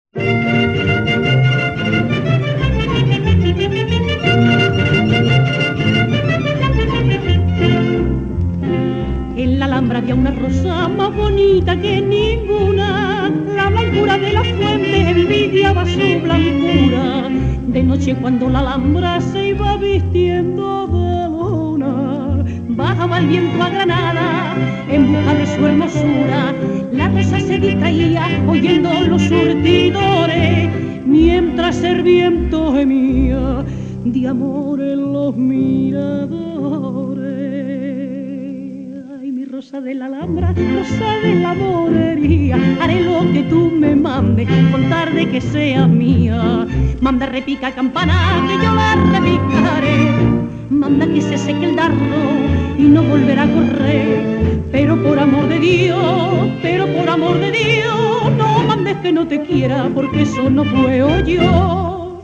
En la Alhambra había una rosa más bonita que ninguna, la blancura de la fuente envidiaba su blancura. De noche cuando la Alhambra se iba vistiendo de luna, bajaba el viento a Granada en busca de su hermosura. La rosa se distraía oyendo los surtidores, mientras el viento gemía de amor en los miradores. Ay, mi rosa de la Alhambra, rosa de la morería, haré lo que tú me mandes, con tarde que sea mía. Manda repica campana, que yo la repicaré. Manda que se seque el darro y no volverá a correr. Pero por amor de Dios, pero por amor de Dios, no mandes que no te quiera, porque eso no puedo yo.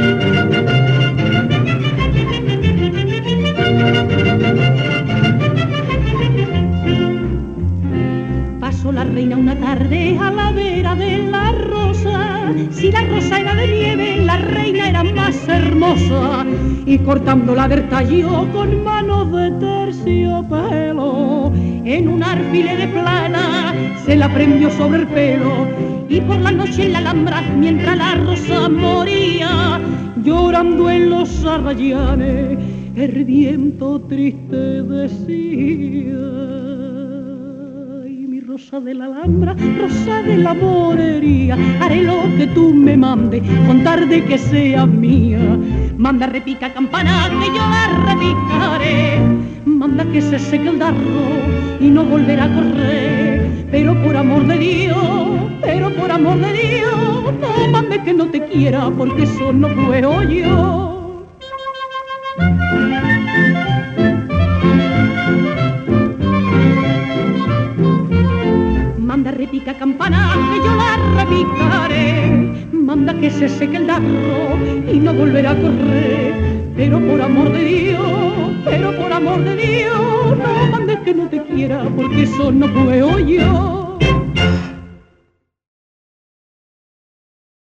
Pasó la reina una tarde a la vera de la rosa. Si la rosa era de nieve, la reina era más hermosa. Y cortándola del tallo con manos de terciopelo, en un arfile de plana se la prendió sobre el pelo. Y por la noche en la Alhambra, mientras la rosa moría, llorando en los arrayanes, el viento triste decía: rosa de la Alhambra, rosa de la morería, haré lo que tú me mandes, con tarde que sea mía. Manda repica campana, que yo la repicaré. Manda que se seque el darro y no volverá a correr. Pero por amor de Dios, pero por amor de Dios, no mandes que no te quiera, porque eso no puedo yo. Manda repica campana, que yo la repicaré. Manda que se seque el darro y no volverá a correr. Pero por amor de Dios, pero por amor de Dios, no mandes que no te quiera, porque eso no puedo yo.